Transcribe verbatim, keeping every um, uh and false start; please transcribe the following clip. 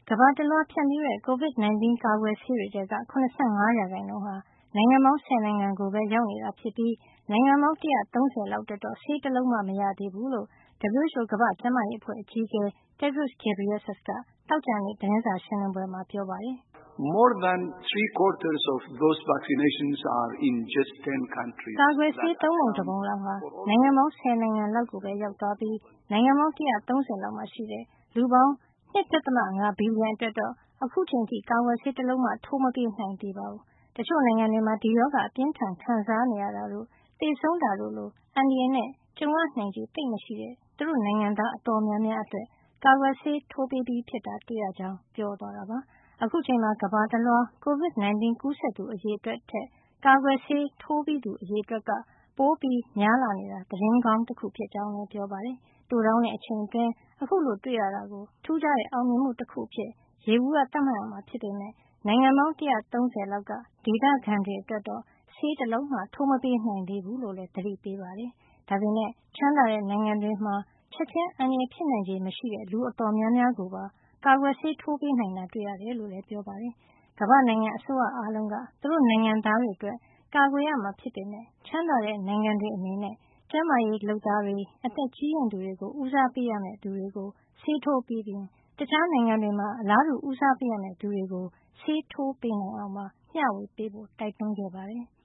ကမ္ဘာတလွှားဖြန့်ဖြူးတဲ့ COVID ၁၉ ကာကွယ်ဆေးတွေထဲက ၇၅ ရာခိုင်နှုန်းဟာ နိုင်ငံပေါင်း ၁၀ နိုင်ငံကိုပဲ ရောက်နေတာဖြစ်ပြီး နိုင်ငံပေါင်း ၁၃၀ လောက်အတွက်တော့ ဆေးတလုံးမှ မရသေးဘူးလို့ W H O ကမ္ဘာ့ကျန်းမာရေးအဖွဲ့ အကြီးအကဲ Tedros Adhanom Ghebreyesus က သောကြာနေ့ သတင်းစာရှင်းလင်းပွဲမှာ ပြောပါတယ်။ More than three quarters of those vaccinations are in just ten countries. ကာကွယ်ဆေး သုံးပုံတပုံလောက်ဟာ နိုင်ငံပေါင်း ၁၀ နိုင်ငံလောက်ကိုပဲ ရောက်သွားပြီး နိုင်ငံပေါင်း ၁၃၀ လောက်မှာရှိတဲ့ လူပေါင်း ၂.၅ ဘီလီယံအတွက်တော့ အခုချိန်အထိ ကာကွယ်ဆေးတလုံးမှ ထိုးမပေးနိုင်သေးပါဘူး။ တချို့နိုင်ငံတွေမှာ ဒီရောဂါ အပြင်းအထန်ခံစားနေရတာတို့ သေဆုံးတာတို့လို အန္တရာယ်နဲ့ ကြုံရနိုင်ခြေသိပ်မရှိတဲ့ သူတို့နိုင်ငံသား အတော်များများအတွက် ကာကွယ်ဆေးထိုးပေးပြီးဖြစ်တာ တွေ့ရကြောင်း ပြောသွားတာပါ။ အခုအချိန်မှာ ကမ္ဘာတလွှား COVID ၁၉ ကူးစက်သူအရေအတွက်ထက် ကာကွယ်ဆေးထိုးပြီးသူ အရေအတွက်က ပိုများလာနေတာ သတင်းကောင်းတခု ဖြစ်ကြောင်းလည်း ပြောပါတယ်။ တိုတောင်းတဲ့အချိန်အတွင်း အခုလို တွေ့ရတာကို ထူးခြားတဲ့ အောင်မြင်မှုတခုအဖြစ် ယေဘုယျ သတ်မှတ်ရမှာ ဖြစ်ပေမယ့် နိုင်ငံပေါင်း ၁၃၀ လောက်က ဒေသခံတွေအတွက်တော့ ဆေးတလုံးမှ ထိုးမပေးနိုင်သေးဘူးလို့လည်း သတိပေးပါတယ်။ ဒါပေမယ့် ချမ်းသာတဲ့နိုင်ငံတွေမှာ ချက်ချင်းအန္တရာယ်ဖြစ်နိုင်ခြေမရှိတဲ့ လူအတော်များများကိုပါ ကာကွယ်ဆေးထိုးပေးနိုင်တာ တွေ့ရတယ်လို့လည်း ပြောပါတယ်။ ကမ္ဘာ့နိုင်ငံအစိုးရအားလုံးက သူတို့နိုင်ငံသားတွေအတွက် ကာကွယ်ရမှာဖြစ်ပေမယ့် ချမ်းသာတဲ့နိုင်ငံတွေအနေနဲ့ ကျန်းမာရေးလုပ်သားတွေ၊ အသက်ကြီးရင့်သူတွေကို ဦးစားပေးရမယ့်သူတွေကို ဆေးထိုးပေးပြီး တခြားနိုင်ငံတွေမှာ အလားတူ ဦးစားပေးရမယ့်သူတွေကို ဆေးထိုးပေးနိုင်အောင်ပါ မျှဝေပေးဖို့ တိုက်တွန်းခဲ့ပါတယ်။